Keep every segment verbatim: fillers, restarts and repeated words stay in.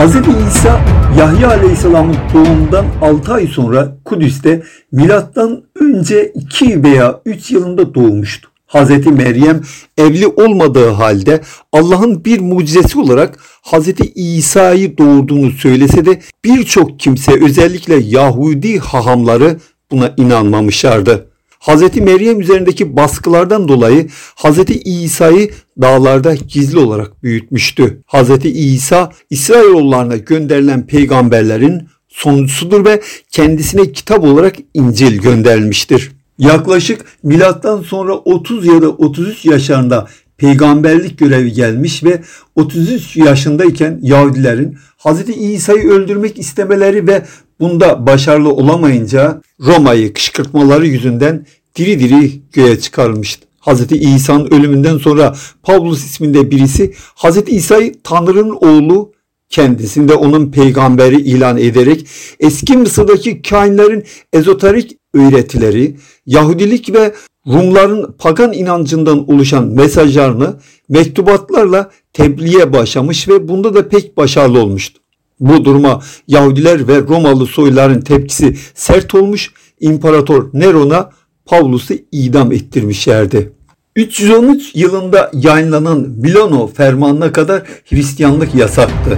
Hazreti İsa, Yahya Aleyhisselam'ın doğumundan altı ay sonra Kudüs'te milattan önce iki veya üç yılında doğmuştu. Hazreti Meryem evli olmadığı halde Allah'ın bir mucizesi olarak Hazreti İsa'yı doğurduğunu söylese de birçok kimse, özellikle Yahudi hahamları buna inanmamışlardı. Hazreti Meryem üzerindeki baskılardan dolayı Hazreti İsa'yı dağlarda gizli olarak büyütmüştü. Hazreti İsa, İsrailoğullarına gönderilen peygamberlerin sonuncusudur ve kendisine kitap olarak İncil gönderilmiştir. Yaklaşık milattan sonra otuz ya da otuz üç yaşlarında peygamberlik görevi gelmiş ve otuz üç yaşındayken Yahudilerin Hazreti İsa'yı öldürmek istemeleri ve bunda başarılı olamayınca Roma'yı kışkırtmaları yüzünden diri diri göğe çıkarılmıştı. Hazreti İsa'nın ölümünden sonra Pavlus isminde birisi Hazreti İsa'yı Tanrı'nın oğlu, kendisinde onun peygamberi ilan ederek eski Mısır'daki kahinlerin ezoterik öğretileri, Yahudilik ve Rumların pagan inancından oluşan mesajlarını mektubatlarla tebliğe başlamış ve bunda da pek başarılı olmuştu. Bu duruma Yahudiler ve Romalı soyluların tepkisi sert olmuş, İmparator Neron'a Pavlus'u idam ettirmişlerdi. üç yüz on üç yılında yayınlanan Vilano Fermanı'na kadar Hristiyanlık yasaktı.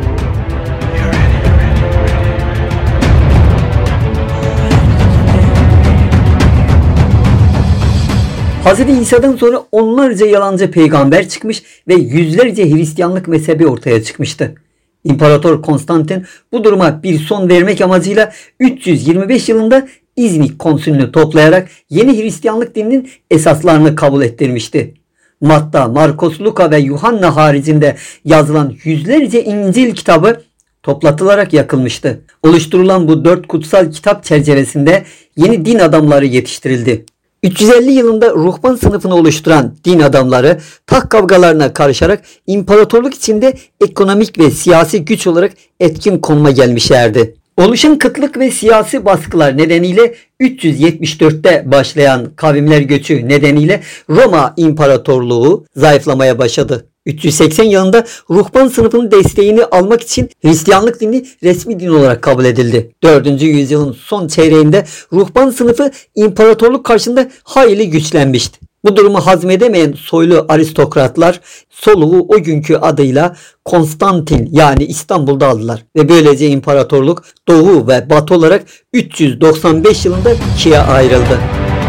Hazreti İsa'dan sonra onlarca yalancı peygamber çıkmış ve yüzlerce Hristiyanlık mezhebi ortaya çıkmıştı. İmparator Konstantin bu duruma bir son vermek amacıyla üç yüz yirmi beş yılında İznik konsülünü toplayarak yeni Hristiyanlık dininin esaslarını kabul ettirmişti. Matta, Markos, Luka ve Yuhanna haricinde yazılan yüzlerce İncil kitabı toplatılarak yakılmıştı. Oluşturulan bu dört kutsal kitap çerçevesinde yeni din adamları yetiştirildi. üç yüz elli yılında ruhban sınıfını oluşturan din adamları taht kavgalarına karışarak imparatorluk içinde ekonomik ve siyasi güç olarak etkin konuma gelmişlerdi. Oluşan kıtlık ve siyasi baskılar nedeniyle üç yüz yetmiş dörtte başlayan kavimler göçü nedeniyle Roma İmparatorluğu zayıflamaya başladı. üç yüz seksen yılında ruhban sınıfının desteğini almak için Hristiyanlık dini resmi din olarak kabul edildi. dördüncü yüzyılın son çeyreğinde ruhban sınıfı imparatorluk karşısında hayli güçlenmişti. Bu durumu hazmedemeyen soylu aristokratlar soluğu o günkü adıyla Konstantin yani İstanbul'da aldılar ve böylece imparatorluk doğu ve batı olarak üç yüz doksan beş yılında ikiye ayrıldı.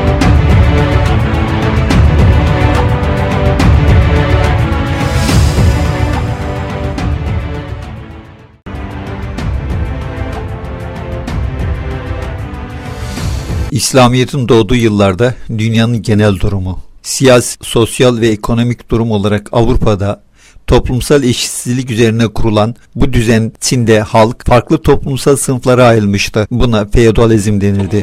İslamiyet'in doğduğu yıllarda dünyanın genel durumu, siyasi, sosyal ve ekonomik durum olarak Avrupa'da toplumsal eşitsizlik üzerine kurulan bu düzen içinde halk farklı toplumsal sınıflara ayrılmıştı. Buna feodalizm denirdi.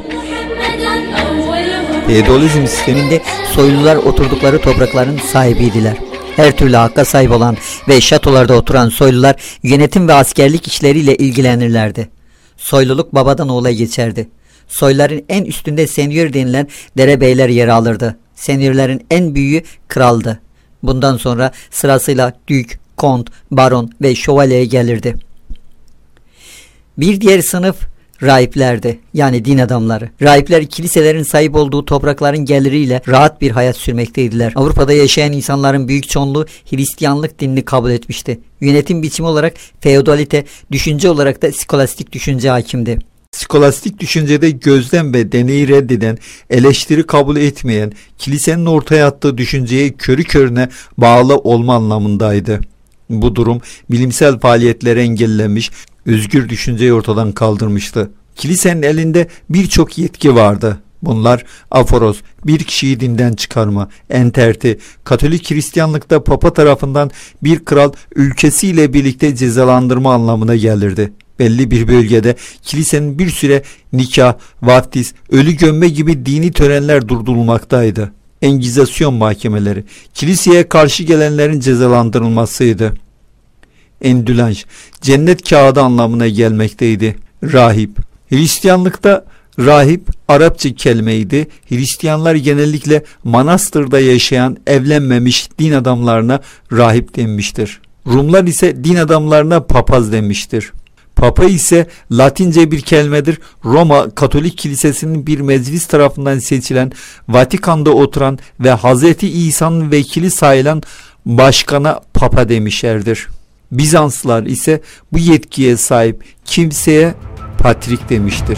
Feodalizm sisteminde soylular oturdukları toprakların sahibiydiler. Her türlü hakka sahip olan ve şatolarda oturan soylular yönetim ve askerlik işleriyle ilgilenirlerdi. Soyluluk babadan oğula geçerdi. Soyların en üstünde senyor denilen derebeyler yer alırdı. Senyorların en büyüğü kraldı. Bundan sonra sırasıyla dük, kont, baron ve şövalye gelirdi. Bir diğer sınıf rahiplerdi, yani din adamları. Rahipler kiliselerin sahip olduğu toprakların geliriyle rahat bir hayat sürmekteydiler. Avrupa'da yaşayan insanların büyük çoğunluğu Hristiyanlık dinini kabul etmişti. Yönetim biçimi olarak feodalite, düşünce olarak da skolastik düşünce hakimdi. Skolastik düşüncede gözlem ve deneyi reddeden, eleştiri kabul etmeyen, kilisenin ortaya attığı düşünceye körü körüne bağlı olma anlamındaydı. Bu durum bilimsel faaliyetleri engellemiş, özgür düşünceyi ortadan kaldırmıştı. Kilisenin elinde birçok yetki vardı. Bunlar aforoz, bir kişiyi dinden çıkarma, enterti, Katolik Hristiyanlıkta Papa tarafından bir kral ülkesiyle birlikte cezalandırma anlamına gelirdi. Belli bir bölgede kilisenin bir süre nikah, vaftiz, ölü gömme gibi dini törenler durdurulmaktaydı. Engizasyon mahkemeleri, kiliseye karşı gelenlerin cezalandırılmasıydı. Endülanj, cennet kağıdı anlamına gelmekteydi. Rahip, Hristiyanlıkta rahip Arapça kelimeydi. Hristiyanlar genellikle manastırda yaşayan evlenmemiş din adamlarına rahip denmiştir. Rumlar ise din adamlarına papaz demiştir. Papa ise Latince bir kelimedir. Roma Katolik Kilisesi'nin bir meclis tarafından seçilen, Vatikan'da oturan ve Hazreti İsa'nın vekili sayılan başkana papa demişlerdir. Bizanslılar ise bu yetkiye sahip kimseye patrik demiştir.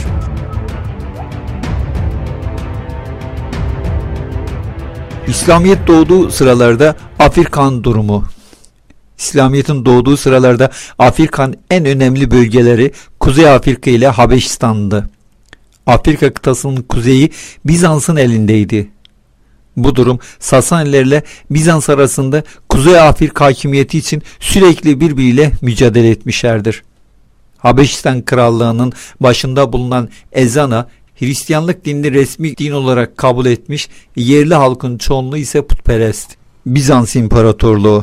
İslamiyet doğduğu sıralarda Afrikan durumu. İslamiyet'in doğduğu sıralarda Afrika'nın en önemli bölgeleri Kuzey Afrika ile Habeşistan'dı. Afrika kıtasının kuzeyi Bizans'ın elindeydi. Bu durum Sasanilerle Bizans arasında Kuzey Afrika hakimiyeti için sürekli birbiriyle mücadele etmişlerdir. Habeşistan Krallığı'nın başında bulunan Ezana, Hristiyanlık dinini resmi din olarak kabul etmiş, yerli halkın çoğunluğu ise putperest. Bizans İmparatorluğu.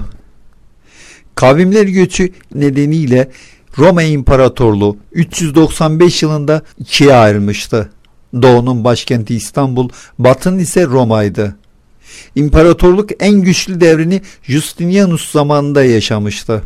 Kavimler göçü nedeniyle Roma İmparatorluğu üç yüz doksan beş yılında ikiye ayrılmıştı. Doğu'nun başkenti İstanbul, Batı'nın ise Roma'ydı. İmparatorluk en güçlü devrini Justinianus zamanında yaşamıştı.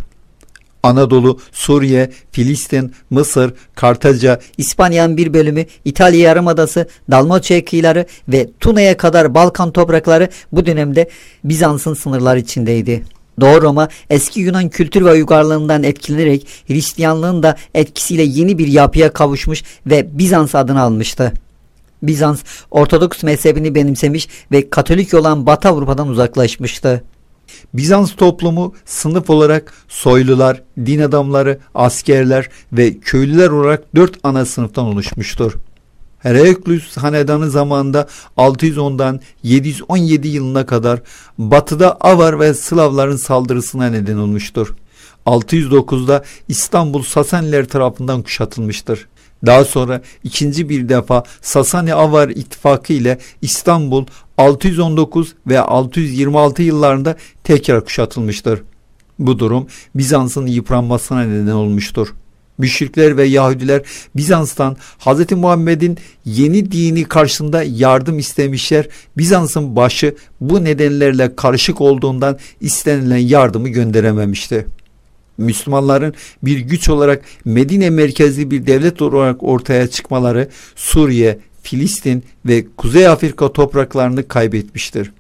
Anadolu, Suriye, Filistin, Mısır, Kartaca, İspanya'nın bir bölümü, İtalya Yarımadası, Dalmaçya kıyıları ve Tuna'ya kadar Balkan toprakları bu dönemde Bizans'ın sınırları içindeydi. Doğu Roma eski Yunan kültür ve uygarlığından etkilenerek Hristiyanlığın da etkisiyle yeni bir yapıya kavuşmuş ve Bizans adını almıştı. Bizans Ortodoks mezhebini benimsemiş ve Katolik olan Batı Avrupa'dan uzaklaşmıştı. Bizans toplumu sınıf olarak soylular, din adamları, askerler ve köylüler olarak dört ana sınıftan oluşmuştur. Heraklius hanedanı zamanında altı yüz ondan yedi yüz on yedi yılına kadar batıda Avar ve Slavların saldırısına neden olmuştur. altı yüz dokuzda İstanbul Sasaniler tarafından kuşatılmıştır. Daha sonra ikinci bir defa Sasani-Avar ittifakı ile İstanbul altı yüz on dokuz ve altı yüz yirmi altı yıllarında tekrar kuşatılmıştır. Bu durum Bizans'ın yıpranmasına neden olmuştur. Müşrikler ve Yahudiler Bizans'tan Hz. Muhammed'in yeni dini karşısında yardım istemişler. Bizans'ın başı bu nedenlerle karışık olduğundan istenilen yardımı gönderememişti. Müslümanların bir güç olarak Medine merkezli bir devlet olarak ortaya çıkmaları Suriye, Filistin ve Kuzey Afrika topraklarını kaybetmiştir.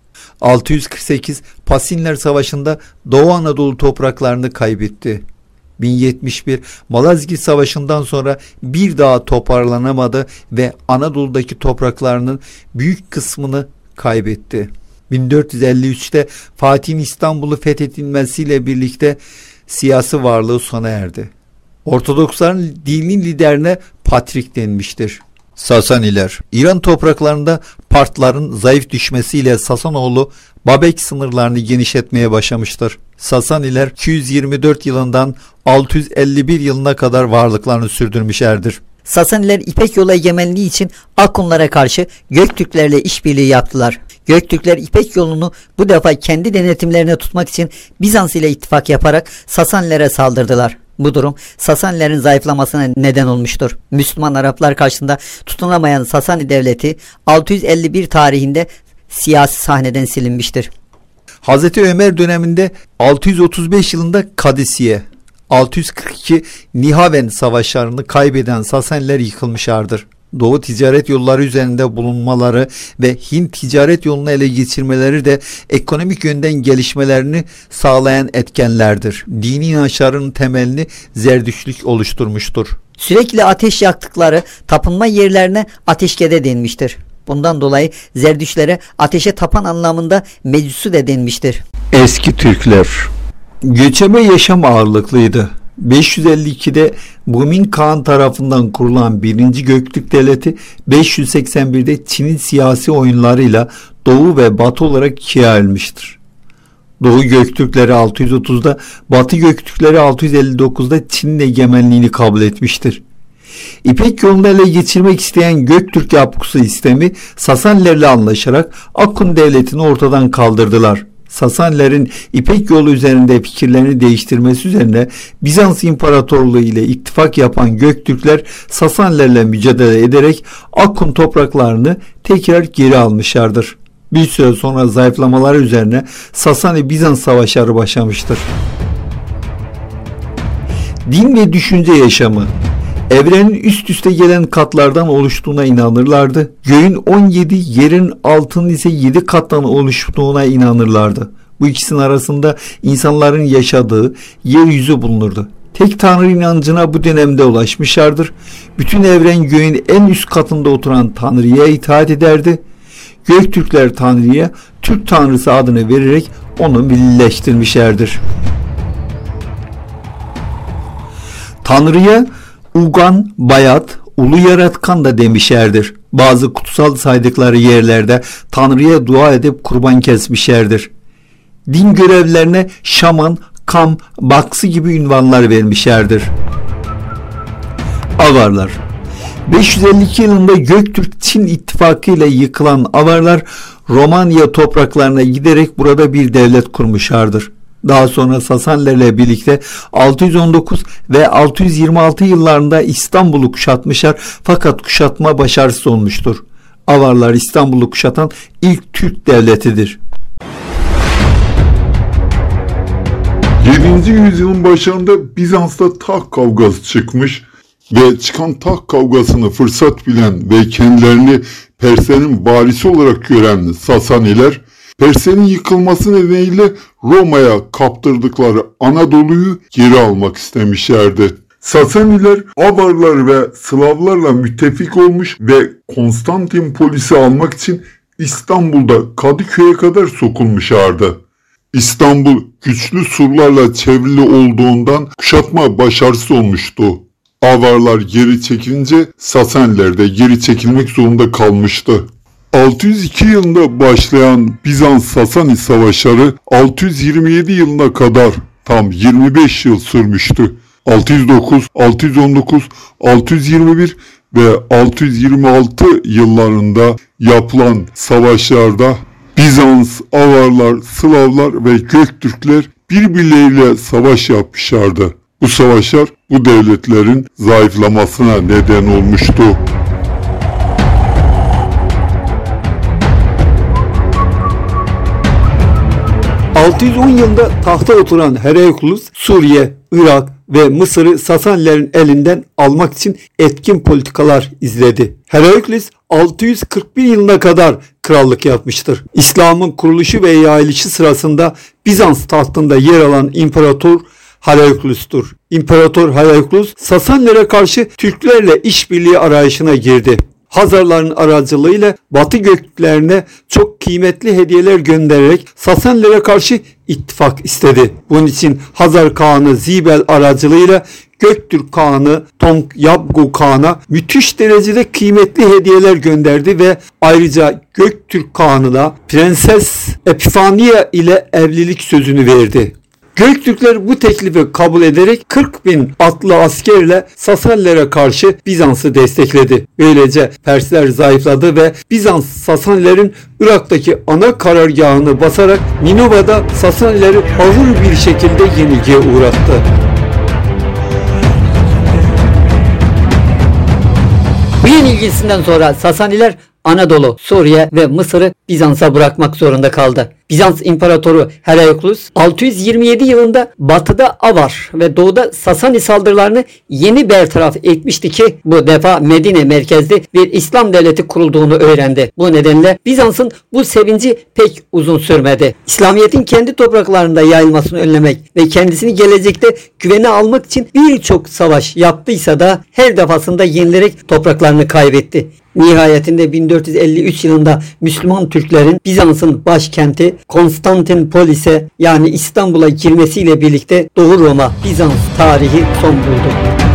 altı yüz kırk sekiz Pasinler Savaşı'nda Doğu Anadolu topraklarını kaybetti. bin yetmiş bir Malazgirt Savaşı'ndan sonra bir daha toparlanamadı ve Anadolu'daki topraklarının büyük kısmını kaybetti. bin dört yüz elli üçte Fatih'in İstanbul'u fethedilmesiyle birlikte siyasi varlığı sona erdi. Ortodoksların dinin liderine Patrik denmiştir. Sasaniler, İran topraklarında Partların zayıf düşmesiyle Sasanoğlu Babek sınırlarını genişletmeye başlamıştır. Sasaniler iki yüz yirmi dört yılından altı yüz elli bir yılına kadar varlıklarını sürdürmüşlerdir. Sasaniler İpek yolu egemenliği için Akunlara karşı Göktürklerle işbirliği yaptılar. Göktürkler İpek yolunu bu defa kendi denetimlerine tutmak için Bizans ile ittifak yaparak Sasanilere saldırdılar. Bu durum Sasanilerin zayıflamasına neden olmuştur. Müslüman Araplar karşısında tutunamayan Sasani devleti altı yüz elli bir tarihinde siyasi sahneden silinmiştir. Hazreti Ömer döneminde altı yüz otuz beş yılında Kadisiye, altı yüz kırk iki Nihaven savaşlarını kaybeden Sasaniler yıkılmışlardır. Doğu ticaret yolları üzerinde bulunmaları ve Hint ticaret yolunu ele geçirmeleri de ekonomik yönden gelişmelerini sağlayan etkenlerdir. Dini inançların temelini Zerdüştlük oluşturmuştur. Sürekli ateş yaktıkları tapınma yerlerine ateşkede denmiştir. Bundan dolayı Zerdüştlere ateşe tapan anlamında mecusu de denmiştir. Eski Türkler göçebe yaşam ağırlıklıydı. beş yüz elli ikide Bumin Kağan tarafından kurulan birinci Göktürk Devleti beş yüz seksen birde Çin'in siyasi oyunlarıyla Doğu ve Batı olarak ikiye ayrılmıştır. Doğu Göktürkleri altı yüz otuzda, Batı Göktürkleri altı yüz elli dokuzda Çin'in egemenliğini kabul etmiştir. İpek yolunu ele geçirmek isteyen Göktürk yapısı sistemi Sasanilerle anlaşarak Akun Devleti'ni ortadan kaldırdılar. Sasanilerin İpek yolu üzerinde fikirlerini değiştirmesi üzerine Bizans İmparatorluğu ile ittifak yapan Göktürkler Sasanilerle mücadele ederek Akun topraklarını tekrar geri almışlardır. Bir süre sonra zayıflamaları üzerine Sasani-Bizans savaşları başlamıştır. Din ve düşünce yaşamı. Evrenin üst üste gelen katlardan oluştuğuna inanırlardı. Göğün on yedi, yerin altının ise yedi kattan oluştuğuna inanırlardı. Bu ikisinin arasında insanların yaşadığı yeryüzü bulunurdu. Tek Tanrı inancına bu dönemde ulaşmışlardır. Bütün evren göğün en üst katında oturan Tanrı'ya itaat ederdi. Göktürkler Tanrı'ya Türk Tanrısı adını vererek onu millileştirmişlerdir. Tanrı'ya Ugan, Bayat, Ulu Yaratkan da demişlerdir. Bazı kutsal saydıkları yerlerde Tanrı'ya dua edip kurban kesmişlerdir. Din görevlilerine şaman, kam, baksı gibi ünvanlar vermişlerdir. Avarlar. beş yüz elli iki yılında Göktürk-Çin ittifakı ile yıkılan Avarlar Romanya topraklarına giderek burada bir devlet kurmuşlardır. Daha sonra Sasanilerle birlikte altı yüz on dokuz ve altı yüz yirmi altı yıllarında İstanbul'u kuşatmışlar fakat kuşatma başarısız olmuştur. Avarlar İstanbul'u kuşatan ilk Türk devletidir. yedinci yüzyılın başlarında Bizans'ta taht kavgası çıkmış ve çıkan taht kavgasını fırsat bilen ve kendilerini Perslerin varisi olarak gören Sasaniler, Perslerin yıkılması nedeniyle Roma'ya kaptırdıkları Anadolu'yu geri almak istemişlerdi. Sasaniler Avarlar ve Slavlarla müttefik olmuş ve Konstantinpolis'i almak için İstanbul'da Kadıköy'e kadar sokulmuşlardı. İstanbul güçlü surlarla çevrili olduğundan kuşatma başarısız olmuştu. Avarlar geri çekilince Sasaniler de geri çekilmek zorunda kalmıştı. altı yüz iki yılında başlayan Bizans-Sasani savaşları altı yüz yirmi yedi yılına kadar tam yirmi beş yıl sürmüştü. altı yüz dokuz, altı yüz on dokuz, altı yüz yirmi bir ve altı yüz yirmi altı yıllarında yapılan savaşlarda Bizans, Avarlar, Slavlar ve Göktürkler birbirleriyle savaş yapmışlardı. Bu savaşlar bu devletlerin zayıflamasına neden olmuştu. altı yüz on yılında tahta oturan Heraklius, Suriye, Irak ve Mısır'ı Sasanilerin elinden almak için etkin politikalar izledi. Heraklius altı yüz kırk bir yılına kadar krallık yapmıştır. İslam'ın kuruluşu ve yayılışı sırasında Bizans tahtında yer alan İmparator Heraklius'tur. İmparator Heraklius Sasanilere karşı Türklerle işbirliği arayışına girdi. Hazarların aracılığıyla Batı Göktürklerine çok kıymetli hediyeler göndererek Sasanilere karşı ittifak istedi. Bunun için Hazar Kağanı Zibel aracılığıyla Göktürk Kağanı Tongyabgu Kağan'a müthiş derecede kıymetli hediyeler gönderdi ve ayrıca Göktürk Kağanı'na Prenses Epifania ile evlilik sözünü verdi. Göktürkler bu teklifi kabul ederek kırk bin atlı askerle Sasanilere karşı Bizans'ı destekledi. Böylece Persler zayıfladı ve Bizans Sasanilerin Irak'taki ana karargahını basarak Ninova'da Sasanileri ağır bir şekilde yenilgiye uğrattı. Bu yenilgisinden sonra Sasaniler Anadolu, Suriye ve Mısır'ı Bizans'a bırakmak zorunda kaldı. Bizans İmparatoru Heraklius altı yüz yirmi yedi yılında batıda Avar ve doğuda Sasani saldırılarını yeni bertaraf etmişti ki bu defa Medine merkezli bir İslam devleti kurulduğunu öğrendi. Bu nedenle Bizans'ın bu sevinci pek uzun sürmedi. İslamiyet'in kendi topraklarında yayılmasını önlemek ve kendisini gelecekte güvene almak için birçok savaş yaptıysa da her defasında yenilerek topraklarını kaybetti. Nihayetinde bin dört yüz elli üç yılında Müslüman Türklerin Bizans'ın başkenti Konstantinpolis'e yani İstanbul'a girmesiyle birlikte Doğu Roma Bizans tarihi son buldu.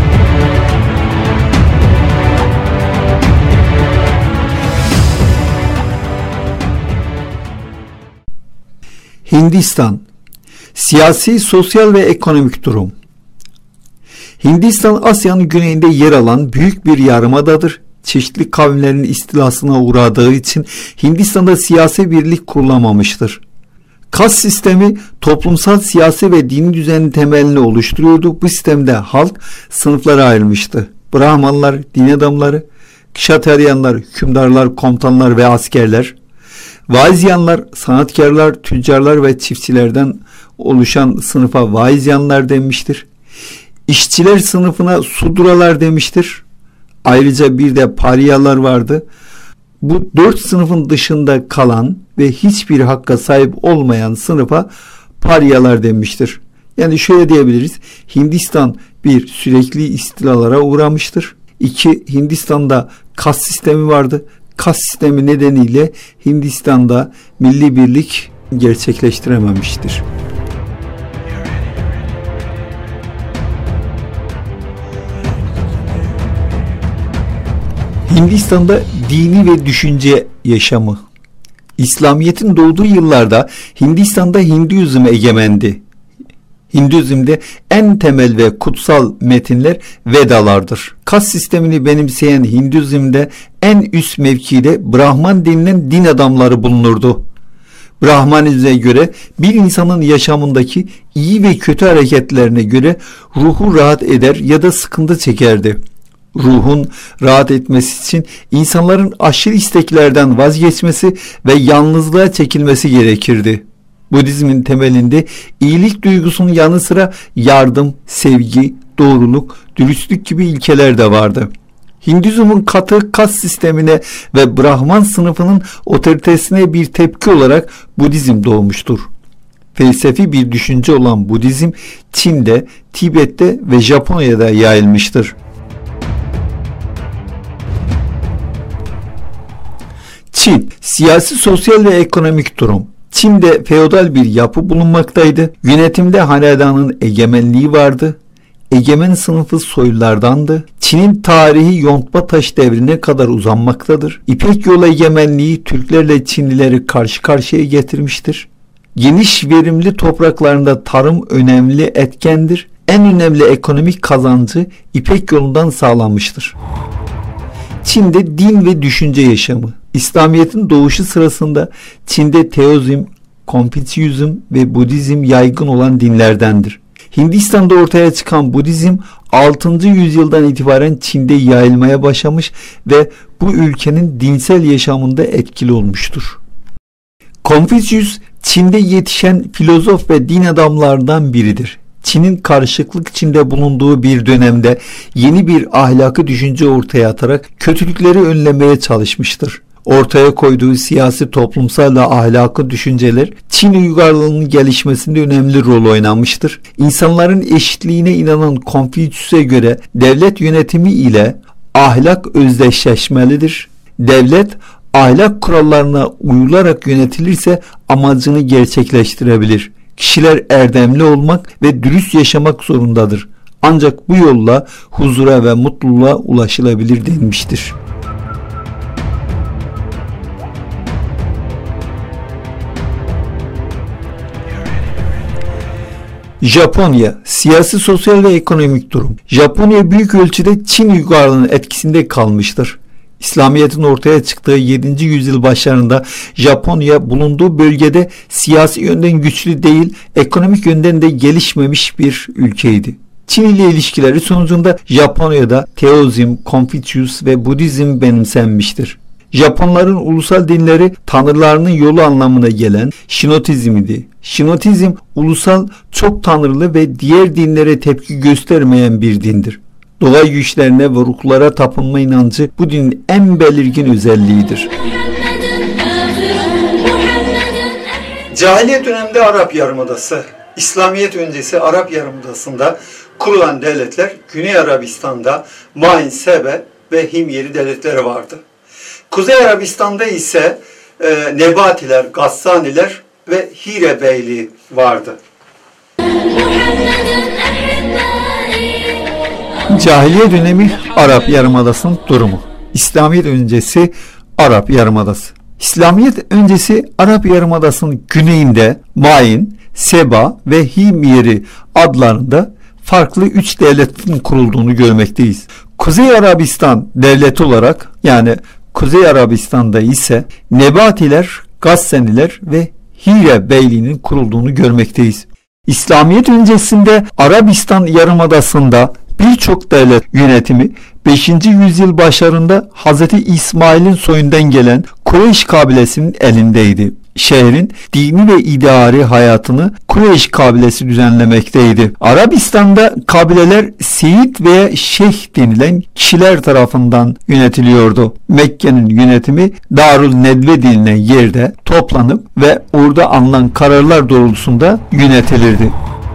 Hindistan. Siyasi, sosyal ve ekonomik durum. Hindistan Asya'nın güneyinde yer alan büyük bir yarımadadır. Çeşitli kavimlerin istilasına uğradığı için Hindistan'da siyasi birlik kurulamamıştır. Kas sistemi toplumsal, siyasi ve dini düzenin temelini oluşturuyordu. Bu sistemde halk sınıflara ayrılmıştı. Brahmanlar, din adamları, Kshatriyanlar, hükümdarlar, komutanlar ve askerler, Vaizyanlar, sanatkarlar, tüccarlar ve çiftçilerden oluşan sınıfa Vaizyanlar denmiştir. İşçiler sınıfına Sudralar demiştir. Ayrıca bir de Paryalar vardı. Bu dört sınıfın dışında kalan ve hiçbir hakka sahip olmayan sınıfa Paryalar demiştir. Yani şöyle diyebiliriz. Hindistan bir sürekli istilalara uğramıştır. İki, Hindistan'da kas sistemi vardı. Kas sistemi nedeniyle Hindistan'da milli birlik gerçekleştirememiştir. Hindistan'da dini ve düşünce yaşamı. İslamiyet'in doğduğu yıllarda Hindistan'da Hinduizm egemendi. Hinduizm'de en temel ve kutsal metinler Vedalardır. Kas sistemini benimseyen Hinduizm'de en üst mevkide Brahman denilen din adamları bulunurdu. Brahmanizme göre bir insanın yaşamındaki iyi ve kötü hareketlerine göre ruhu rahat eder ya da sıkıntı çekerdi. Ruhun rahat etmesi için insanların aşırı isteklerden vazgeçmesi ve yalnızlığa çekilmesi gerekirdi. Budizmin temelinde iyilik duygusunun yanı sıra yardım, sevgi, doğruluk, dürüstlük gibi ilkeler de vardı. Hinduizmin katı kas sistemine ve Brahman sınıfının otoritesine bir tepki olarak Budizm doğmuştur. Felsefi bir düşünce olan Budizm Çin'de, Tibet'te ve Japonya'da yayılmıştır. Çin, siyasi, sosyal ve ekonomik durum. Çin'de feodal bir yapı bulunmaktaydı. Yönetimde hanedanın egemenliği vardı. Egemen sınıfı soylulardandı. Çin'in tarihi yontma taş devrine kadar uzanmaktadır. İpek yolu egemenliği Türklerle Çinlileri karşı karşıya getirmiştir. Geniş verimli topraklarında tarım önemli etkendir. En önemli ekonomik kazancı İpek yolundan sağlanmıştır. Çin'de din ve düşünce yaşamı. İslamiyet'in doğuşu sırasında Çin'de Teozm, Konfüçyüzm ve Budizm yaygın olan dinlerdendir. Hindistan'da ortaya çıkan Budizm altıncı yüzyıldan itibaren Çin'de yayılmaya başlamış ve bu ülkenin dinsel yaşamında etkili olmuştur. Konfüçyüs, Çin'de yetişen filozof ve din adamlarından biridir. Çin'in karışıklık içinde bulunduğu bir dönemde yeni bir ahlaki düşünce ortaya atarak kötülükleri önlemeye çalışmıştır. Ortaya koyduğu siyasi, toplumsal ve ahlaki düşünceler Çin uygarlığının gelişmesinde önemli rol oynamıştır. İnsanların eşitliğine inanan Konfüçyüs'e göre devlet yönetimi ile ahlak özdeşleşmelidir. Devlet ahlak kurallarına uyularak yönetilirse amacını gerçekleştirebilir. Kişiler erdemli olmak ve dürüst yaşamak zorundadır. Ancak bu yolla huzura ve mutluluğa ulaşılabilir denmiştir. Japonya, siyasi, sosyal ve ekonomik durum. Japonya büyük ölçüde Çin uygarlığının etkisinde kalmıştır. İslamiyet'in ortaya çıktığı yedinci yüzyıl başlarında Japonya bulunduğu bölgede siyasi yönden güçlü değil, ekonomik yönden de gelişmemiş bir ülkeydi. Çin ile ilişkileri sonucunda Japonya'da Teozm, Konfüçyüs ve Budizm benimsenmiştir. Japonların ulusal dinleri tanrılarının yolu anlamına gelen Şinotizm'di. Şinotizm ulusal, çok tanrılı ve diğer dinlere tepki göstermeyen bir dindir. Doğa güçlerine ve ruhlara tapınma inancı bu dinin en belirgin özelliğidir. Cahiliye döneminde Arap Yarımadası, İslamiyet öncesi Arap Yarımadası'nda kurulan devletler Güney Arabistan'da Main, Sebe ve Himyeri devletleri vardı. Kuzey Arabistan'da ise e, Nebatiler, Gassaniler ve Hire Beyliği vardı. Cahiliye dönemi Arap Yarımadası'nın durumu. İslamiyet öncesi Arap Yarımadası. İslamiyet öncesi Arap Yarımadası'nın güneyinde Main, Seba ve Himyeri adlarında farklı üç devletin kurulduğunu görmekteyiz. Kuzey Arabistan devleti olarak, yani Kuzey Arabistan'da ise Nebatiler, Gassaniler ve Hire Beyliği'nin kurulduğunu görmekteyiz. İslamiyet öncesinde Arabistan Yarımadası'nda birçok devlet yönetimi beşinci yüzyıl başlarında Hz. İsmail'in soyundan gelen Kureyş kabilesinin elindeydi. Şehrin dini ve idari hayatını Kureyş kabilesi düzenlemekteydi. Arabistan'da kabileler Seyit veya Şeyh denilen kişiler tarafından yönetiliyordu. Mekke'nin yönetimi Darul Nedve denilen yerde toplanıp ve orada alınan kararlar doğrultusunda yönetilirdi.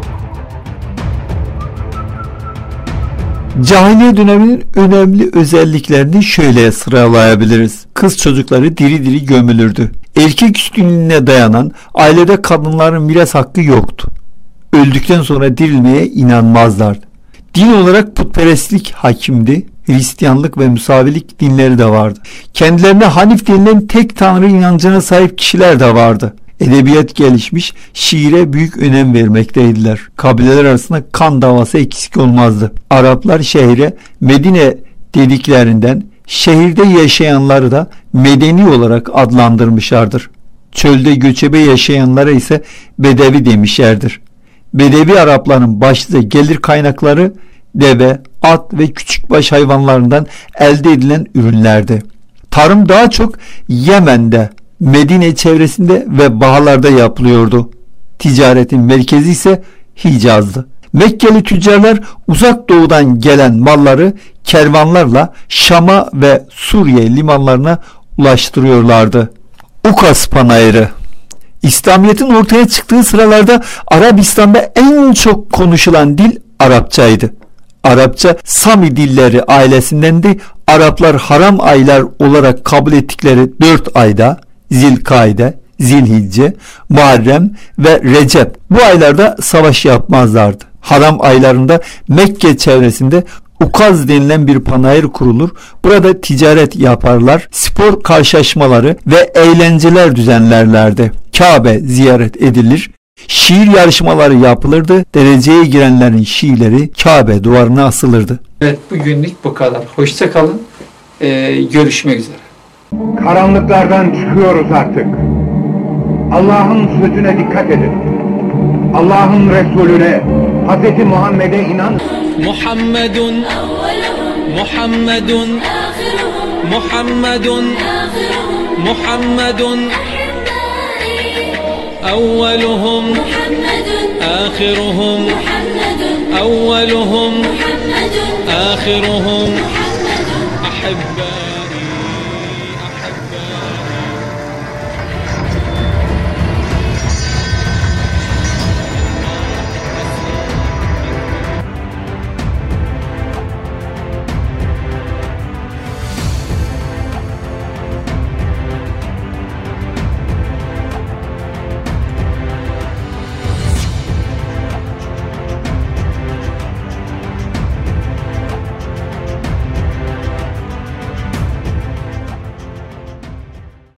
Cahiliye döneminin önemli özelliklerini şöyle sıralayabiliriz. Kız çocukları diri diri gömülürdü. Erkek üstünlüğüne dayanan ailede kadınların miras hakkı yoktu. Öldükten sonra dirilmeye inanmazlardı. Din olarak putperestlik hakimdi. Hristiyanlık ve Musavilik dinleri de vardı. Kendilerine Hanif denilen tek tanrı inancına sahip kişiler de vardı. Edebiyat gelişmiş, şiire büyük önem vermekteydiler. Kabileler arasında kan davası eksik olmazdı. Araplar şehre Medine dediklerinden şehirde yaşayanları da medeni olarak adlandırmışlardır. Çölde göçebe yaşayanlara ise bedevi demişlerdir. Bedevi Arapların başlıca gelir kaynakları deve, at ve küçükbaş hayvanlarından elde edilen ürünlerdi. Tarım daha çok Yemen'de, Medine çevresinde ve bahalarda yapılıyordu. Ticaretin merkezi ise Hicaz'dı. Mekkeli tüccarlar uzak doğudan gelen malları kervanlarla Şam'a ve Suriye limanlarına ulaştırıyorlardı. Ukas Panayırı. İslamiyet'in ortaya çıktığı sıralarda Arabistan'da en çok konuşulan dil Arapçaydı. Arapça Sami dilleri ailesindendi. Araplar haram aylar olarak kabul ettikleri dört ayda Zilkade, Zilhicce, Muharrem ve Recep bu aylarda savaş yapmazlardı. Haram aylarında Mekke çevresinde Ukaz denilen bir panayır kurulur. Burada ticaret yaparlar, spor karşılaşmaları ve eğlenceler düzenlerlerdi. Kabe ziyaret edilir. Şiir yarışmaları yapılırdı. Dereceye girenlerin şiirleri Kabe duvarına asılırdı. Evet, bugünlük bu kadar. Hoşça kalın. Ee, görüşmek üzere. Karanlıklardan çıkıyoruz artık. Allah'ın sözüne dikkat edin. Allah'ın Resulüne, Hz. Muhammed'e inan. Muhammedun Muhammedun Muhammedun Muhammedun Evveluhum Ahiruhum Evveluhum Ahiruhum Ahibba